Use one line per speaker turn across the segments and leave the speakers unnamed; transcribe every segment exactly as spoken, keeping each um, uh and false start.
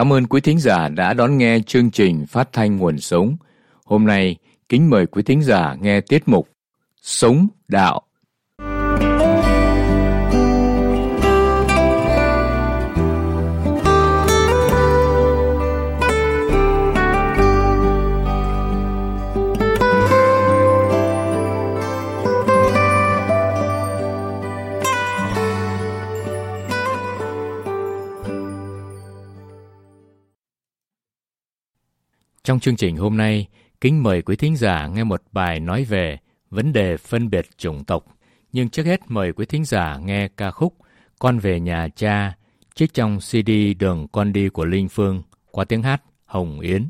Cảm ơn quý thính giả đã đón nghe chương trình phát thanh Nguồn Sống. Hôm nay, kính mời quý thính giả nghe tiết mục Sống Đạo. Trong chương trình hôm nay, kính mời quý thính giả nghe một bài nói về vấn đề phân biệt chủng tộc. Nhưng trước hết mời quý thính giả nghe ca khúc Con về nhà cha, trích trong xê đê Đường con đi của Linh Phương, qua tiếng hát Hồng Yến.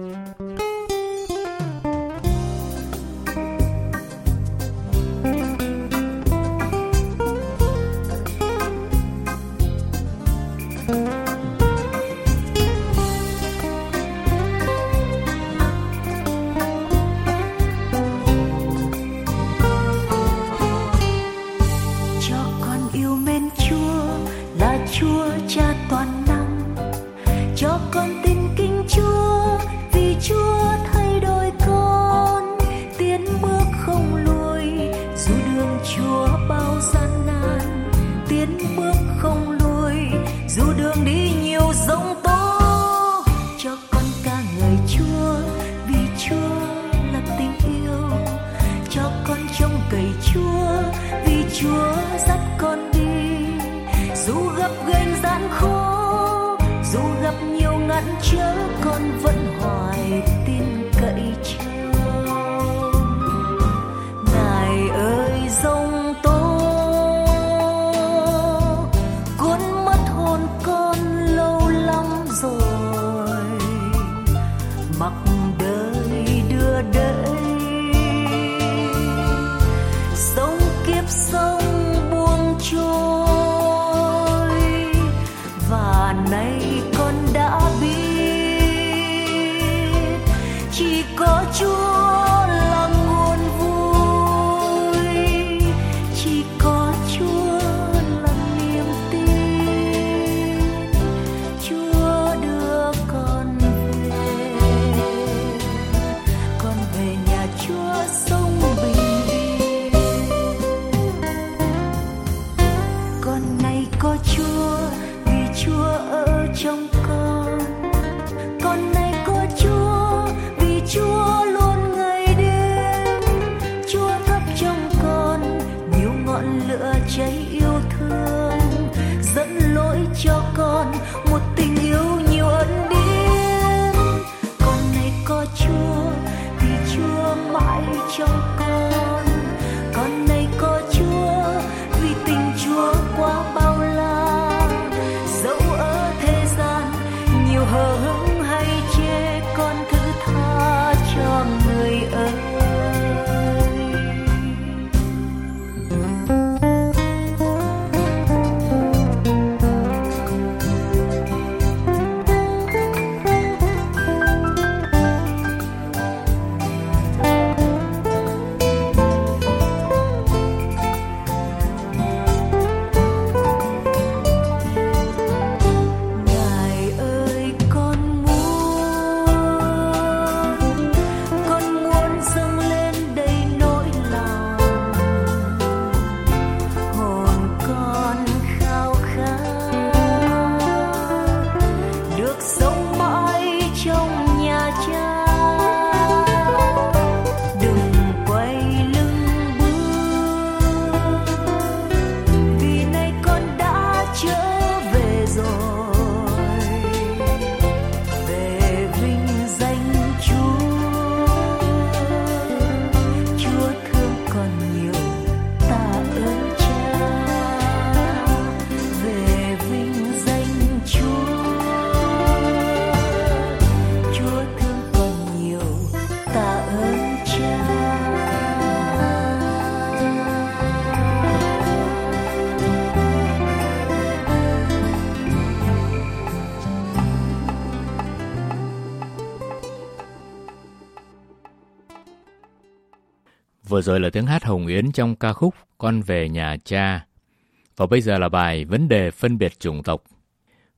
Vừa rồi là tiếng hát Hồng Yến trong ca khúc Con về nhà cha. Và bây giờ là bài Vấn đề phân biệt chủng tộc.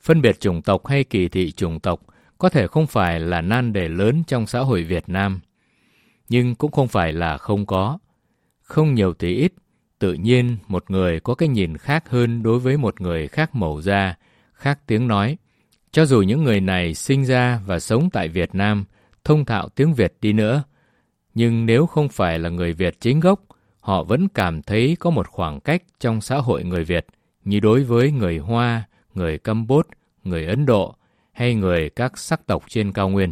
Phân biệt chủng tộc hay kỳ thị chủng tộc có thể không phải là nan đề lớn trong xã hội Việt Nam, nhưng cũng không phải là không có. Không nhiều thì ít, tự nhiên một người có cái nhìn khác hơn đối với một người khác màu da, khác tiếng nói. Cho dù những người này sinh ra và sống tại Việt Nam, thông thạo tiếng Việt đi nữa, nhưng nếu không phải là người Việt chính gốc, họ vẫn cảm thấy có một khoảng cách trong xã hội người Việt, như đối với người Hoa, người Campuchia, người Ấn Độ hay người các sắc tộc trên cao nguyên.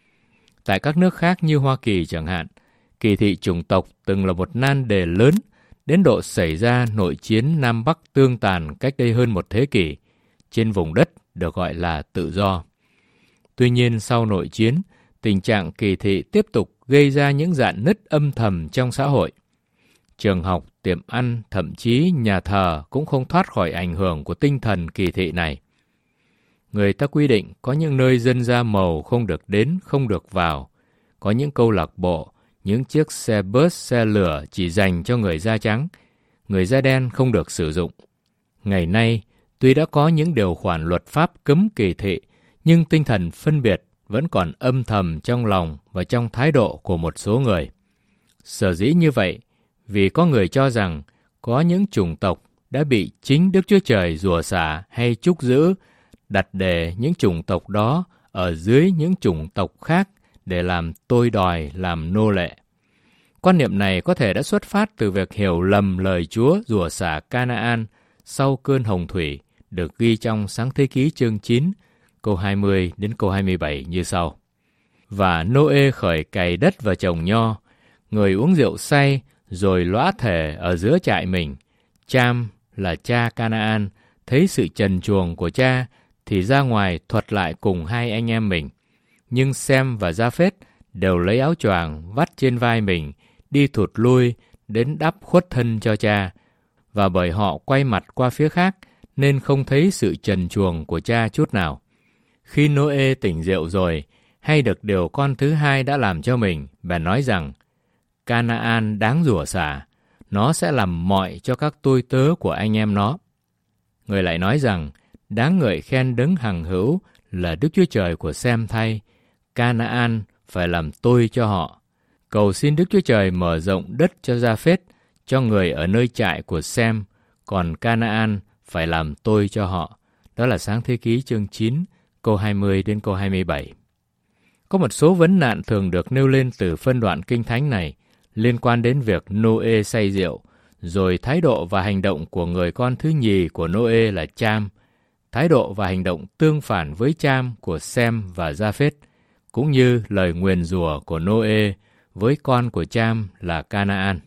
Tại các nước khác như Hoa Kỳ chẳng hạn, kỳ thị chủng tộc từng là một nan đề lớn, đến độ xảy ra nội chiến Nam Bắc tương tàn cách đây hơn một thế kỷ, trên vùng đất được gọi là tự do. Tuy nhiên sau nội chiến, tình trạng kỳ thị tiếp tục gây ra những rạn nứt âm thầm trong xã hội. Trường học, tiệm ăn, thậm chí nhà thờ cũng không thoát khỏi ảnh hưởng của tinh thần kỳ thị này. Người ta quy định có những nơi dân da màu không được đến, không được vào. Có những câu lạc bộ, những chiếc xe bus, xe lửa chỉ dành cho người da trắng, người da đen không được sử dụng. Ngày nay, tuy đã có những điều khoản luật pháp cấm kỳ thị, nhưng tinh thần phân biệt vẫn còn âm thầm trong lòng và trong thái độ của một số người. Sở dĩ như vậy, vì có người cho rằng có những chủng tộc đã bị chính Đức Chúa Trời rủa xả hay trúc giữ, đặt để những chủng tộc đó ở dưới những chủng tộc khác để làm tôi đòi, làm nô lệ. Quan niệm này có thể đã xuất phát từ việc hiểu lầm lời Chúa rủa xả Canaan sau cơn hồng thủy, được ghi trong Sáng Thế Ký chương chín, câu hai mươi đến câu hai mươi bảy như sau. Và Nô-ê khởi cày đất và trồng nho, người uống rượu say, rồi lõa thể ở giữa trại mình. Cham là cha Canaan, thấy sự trần truồng của cha, thì ra ngoài thuật lại cùng hai anh em mình. Nhưng Sem và Gia-phết đều lấy áo choàng vắt trên vai mình, đi thụt lui đến đắp khuất thân cho cha. Và bởi họ quay mặt qua phía khác, nên không thấy sự trần truồng của cha chút nào. Khi Nô-ê tỉnh rượu rồi, hay được điều con thứ hai đã làm cho mình, bèn nói rằng, Canaan đáng rủa xả, nó sẽ làm mọi cho các tôi tớ của anh em nó. Người lại nói rằng, đáng ngợi khen đấng hằng hữu là Đức Chúa Trời của Sem thay, Canaan phải làm tôi cho họ. Cầu xin Đức Chúa Trời mở rộng đất cho Gia-phết, cho người ở nơi trại của Sem, còn Canaan phải làm tôi cho họ. Đó là Sáng Thế Ký chương chín, câu hai mươi đến câu hai mươi bảy. Có một số vấn nạn thường được nêu lên từ phân đoạn Kinh Thánh này liên quan đến việc Nô-ê say rượu, rồi thái độ và hành động của người con thứ nhì của Nô-ê là Cham, thái độ và hành động tương phản với Cham của Sem và Gia-phết, cũng như lời nguyền rủa của Nô-ê với con của Cham là Canaan.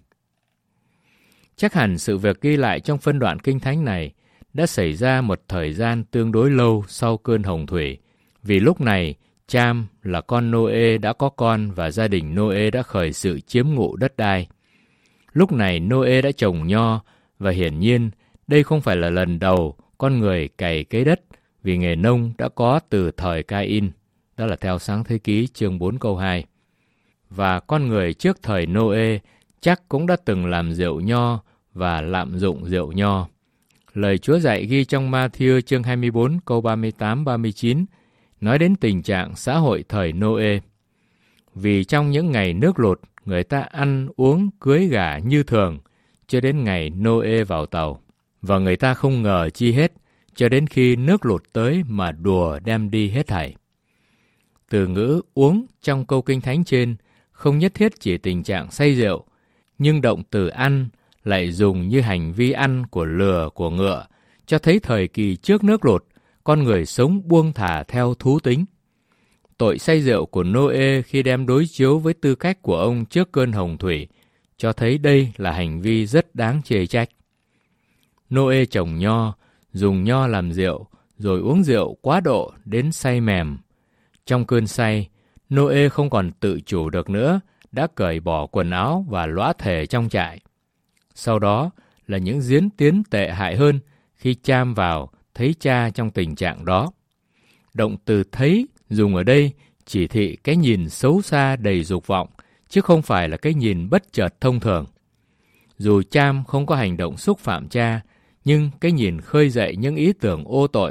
Chắc hẳn sự việc ghi lại trong phân đoạn Kinh Thánh này đã xảy ra một thời gian tương đối lâu sau cơn hồng thủy, vì lúc này Cham là con Nô-ê đã có con và gia đình Nô-ê đã khởi sự chiếm ngụ đất đai. Lúc này Nô-ê đã trồng nho, và hiển nhiên đây không phải là lần đầu con người cày cấy đất, vì nghề nông đã có từ thời Ca-in, đó là theo Sáng Thế Ký chương bốn câu hai. Và con người trước thời Nô-ê chắc cũng đã từng làm rượu nho và lạm dụng rượu nho. Lời Chúa dạy ghi trong Ma-thi-ơ chương hai mươi bốn câu ba mươi tám ba mươi chín nói đến tình trạng xã hội thời Nô-ê. Vì trong những ngày nước lụt, người ta ăn uống cưới gả như thường, cho đến ngày Nô-ê vào tàu. Và người ta không ngờ chi hết, cho đến khi nước lụt tới mà đùa đem đi hết thảy. Từ ngữ uống trong câu Kinh Thánh trên không nhất thiết chỉ tình trạng say rượu, nhưng động từ ăn lại dùng như hành vi ăn của lừa, của ngựa, cho thấy thời kỳ trước nước lụt, con người sống buông thả theo thú tính. Tội say rượu của Nô-ê khi đem đối chiếu với tư cách của ông trước cơn hồng thủy, cho thấy đây là hành vi rất đáng chê trách. Nô-ê trồng nho, dùng nho làm rượu, rồi uống rượu quá độ đến say mềm. Trong cơn say, Nô-ê không còn tự chủ được nữa, đã cởi bỏ quần áo và lõa thể trong trại. Sau đó là những diễn tiến tệ hại hơn khi Cham vào thấy cha trong tình trạng đó. Động từ thấy dùng ở đây chỉ thị cái nhìn xấu xa đầy dục vọng, chứ không phải là cái nhìn bất chợt thông thường. Dù Cham không có hành động xúc phạm cha, nhưng cái nhìn khơi dậy những ý tưởng ô tội,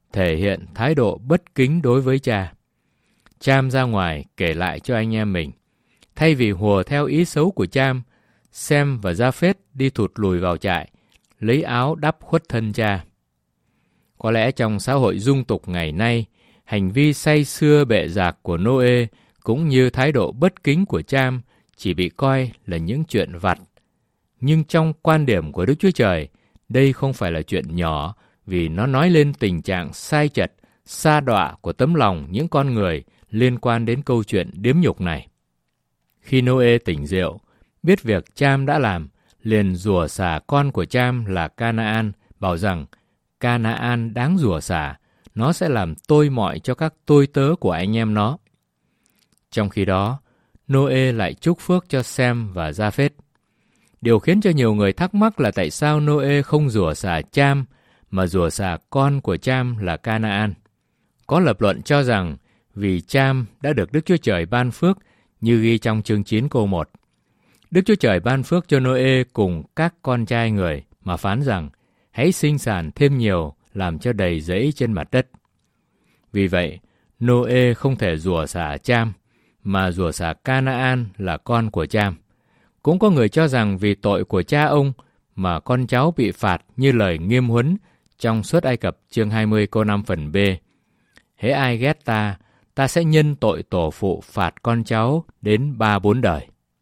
thể hiện thái độ bất kính đối với cha. Cham ra ngoài kể lại cho anh em mình. Thay vì hùa theo ý xấu của Cham, Sem và Gia-phết đi thụt lùi vào trại, lấy áo đắp khuất thân cha. Có lẽ trong xã hội dung tục ngày nay, hành vi say sưa bệ rạc của Nô-ê cũng như thái độ bất kính của Cham chỉ bị coi là những chuyện vặt. Nhưng trong quan điểm của Đức Chúa Trời, đây không phải là chuyện nhỏ, vì nó nói lên tình trạng sai chật, sa đọa của tấm lòng những con người liên quan đến câu chuyện điếm nhục này. Khi Nô-ê tỉnh rượu, biết việc Cham đã làm, liền rủa xả con của Cham là Ca-na-an, bảo rằng Ca-na-an đáng rủa xả, nó sẽ làm tôi mọi cho các tôi tớ của anh em nó. Trong khi đó, Nô-ê lại chúc phước cho Sem và Gia-phết. Điều khiến cho nhiều người thắc mắc là tại sao Nô-ê không rủa xả Cham, mà rủa xả con của Cham là Ca-na-an. Có lập luận cho rằng vì Cham đã được Đức Chúa Trời ban phước như ghi trong chương chín câu một. Đức Chúa Trời ban phước cho Nô-ê cùng các con trai người mà phán rằng hãy sinh sản thêm nhiều, làm cho đầy rẫy trên mặt đất. Vì vậy, Nô-ê không thể rủa xả Cham, mà rủa xả Ca-na-an là con của Cham. Cũng có người cho rằng vì tội của cha ông mà con cháu bị phạt như lời nghiêm huấn trong Xuất Ai Cập chương hai mươi câu năm phần B. Hễ ai ghét ta, ta sẽ nhân tội tổ phụ phạt con cháu đến ba bốn đời.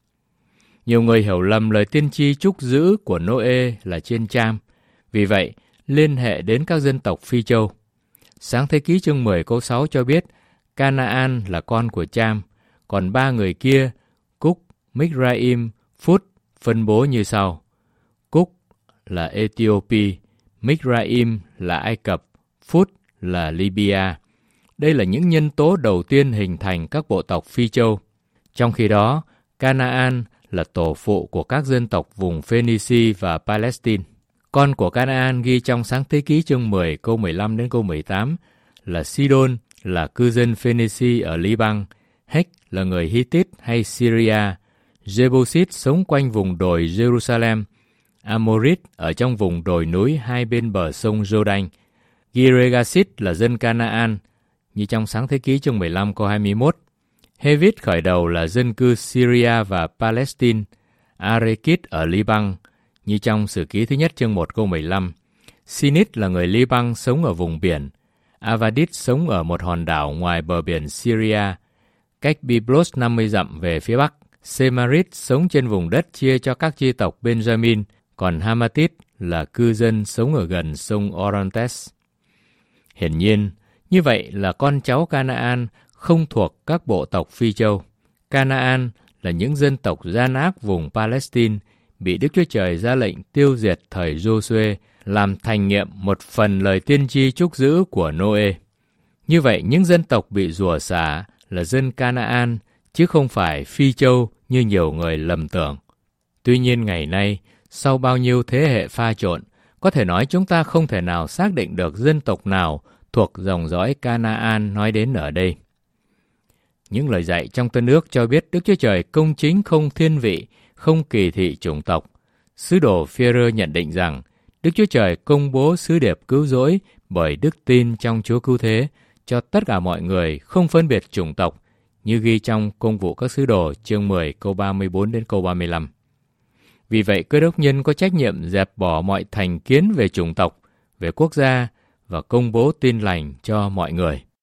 Nhiều người hiểu lầm lời tiên tri chúc giữ của Nô-ê là trên Cham, vì vậy liên hệ đến các dân tộc Phi Châu. Sáng thế ký chương mười câu sáu cho biết Ca-na-an là con của Cham, còn ba người kia, Cúc, Mizraim, Phút, phân bố như sau. Cúc là Ethiopia, Mizraim là Ai Cập, Phút là Libya. Đây là những nhân tố đầu tiên hình thành các bộ tộc Phi Châu. Trong khi đó, Ca-na-an là tổ phụ của các dân tộc vùng Phoenici và Palestine. Con của Ca-na-an ghi trong Sáng thế ký chương mười câu mười lăm đến câu mười tám là Sidon là cư dân Phoenici ở Liban, Hếch là người Hittite hay Syria, Jebusit sống quanh vùng đồi Jerusalem, Amorit ở trong vùng đồi núi hai bên bờ sông Jordan, Giregasit là dân Ca-na-an, như trong Sáng thế ký chương mười lăm câu hai mươi mốt. Hevit khởi đầu là dân cư Syria và Palestine, Arekit ở Liban, như trong Sử ký thứ nhất chương một câu mười lăm. Sinit là người Liban sống ở vùng biển, Avadit sống ở một hòn đảo ngoài bờ biển Syria, cách Byblos năm mươi dặm về phía bắc. Semarit sống trên vùng đất chia cho các chi tộc Benjamin, còn Hamatit là cư dân sống ở gần sông Orontes. Hiển nhiên, như vậy là con cháu Ca-na-an không thuộc các bộ tộc Phi Châu. Ca-na-an là những dân tộc gian ác vùng Palestine bị Đức Chúa Trời ra lệnh tiêu diệt thời Giô-suê, làm thành nghiệm một phần lời tiên tri chúc giữ của Nô-ê. Như vậy, những dân tộc bị rủa xả là dân Ca-na-an, chứ không phải Phi Châu như nhiều người lầm tưởng. Tuy nhiên ngày nay, sau bao nhiêu thế hệ pha trộn, có thể nói chúng ta không thể nào xác định được dân tộc nào thuộc dòng dõi Ca-na-an nói đến ở đây. Những lời dạy trong Tân Ước cho biết Đức Chúa Trời công chính không thiên vị, không kỳ thị chủng tộc. Sứ đồ Phi-e-rơ nhận định rằng Đức Chúa Trời công bố sứ điệp cứu rỗi bởi đức tin trong Chúa Cứu Thế cho tất cả mọi người, không phân biệt chủng tộc, như ghi trong Công vụ các sứ đồ chương mười câu ba mươi bốn đến câu ba mươi lăm. Vì vậy, Cơ đốc nhân có trách nhiệm dẹp bỏ mọi thành kiến về chủng tộc, về quốc gia và công bố tin lành cho mọi người.